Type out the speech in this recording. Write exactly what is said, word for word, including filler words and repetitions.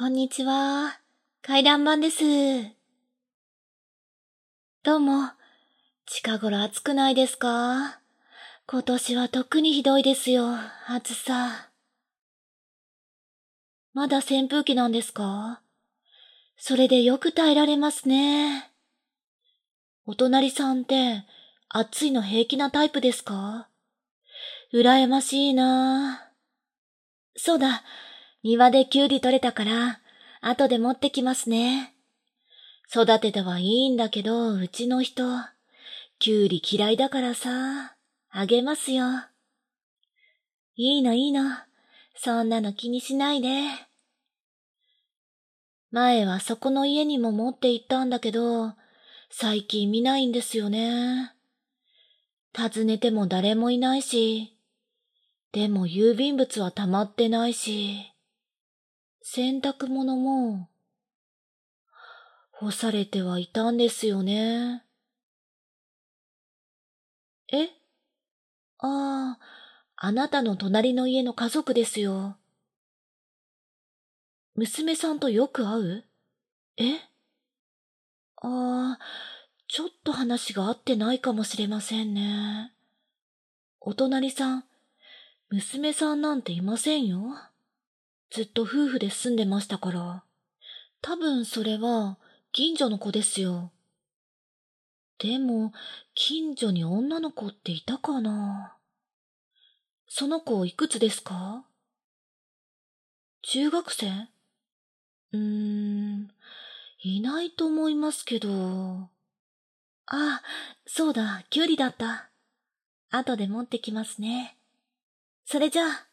こんにちは。回覧板です。どうも。近頃暑くないですか？今年は特にひどいですよ、暑さ。まだ扇風機なんですか？それでよく耐えられますね。お隣さんって暑いの平気なタイプですか？羨ましいな。そうだ、庭でキュウリ取れたから、後で持ってきますね。育ててはいいんだけど、うちの人、キュウリ嫌いだからさ、あげますよ。いいのいいの。そんなの気にしないで。前はそこの家にも持って行ったんだけど、最近見ないんですよね。訪ねても誰もいないし、でも郵便物は溜まってないし、洗濯物も干されてはいたんですよね。えああ、あなたの隣の家の家族ですよ。娘さんとよく会う？えああ、ちょっと話が合ってないかもしれませんね。お隣さん、娘さんなんていませんよ。ずっと夫婦で住んでましたから。多分それは近所の子ですよ。でも、近所に女の子っていたかな？その子いくつですか？中学生？うーん、いないと思いますけど。ああ、そうだ、キュウリだった。後で持ってきますね。それじゃあ。